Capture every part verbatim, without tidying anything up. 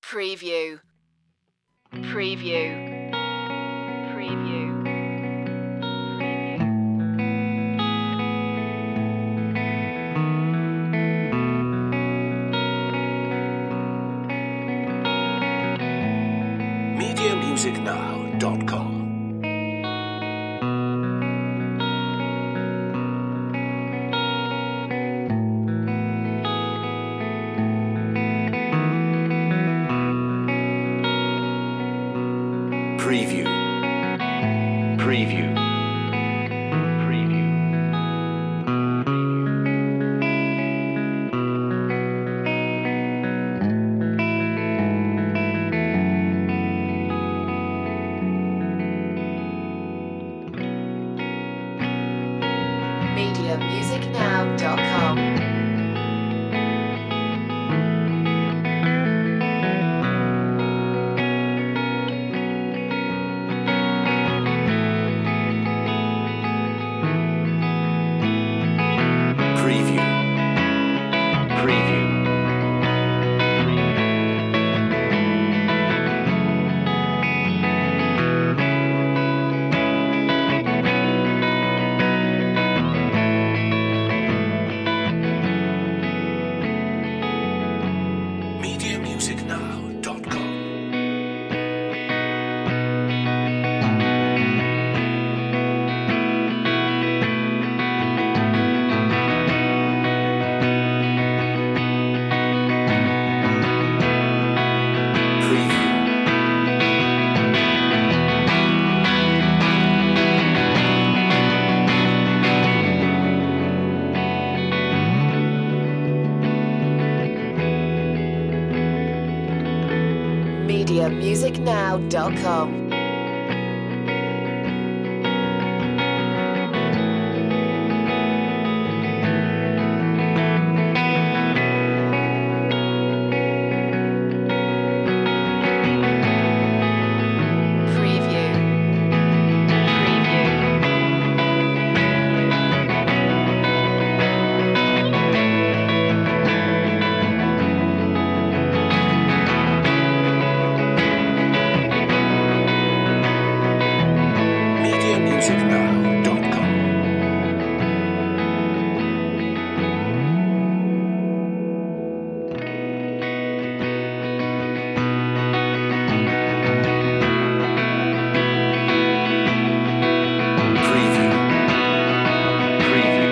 Preview. Preview. Preview. media music now dot com. Preview. Preview. Preview. media music now dot com. Preview. Preview. media music now dot com. media music now dot com. Preview. Preview. media music now dot com. Preview. Preview.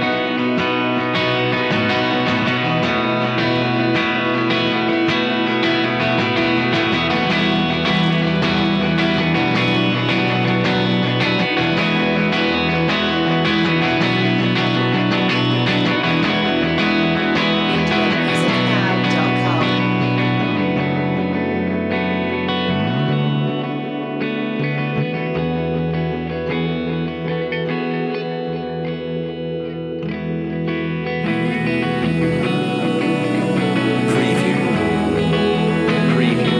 media music now dot com. Preview. Preview.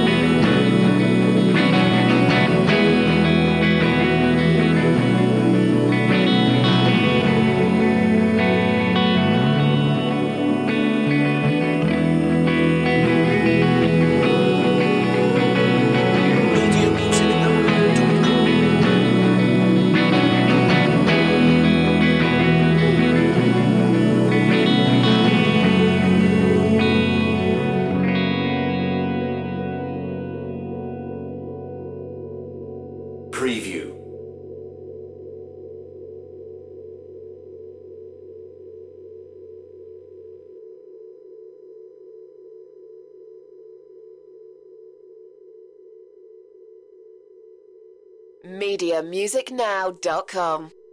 media music now dot com. Preview. media music now dot com.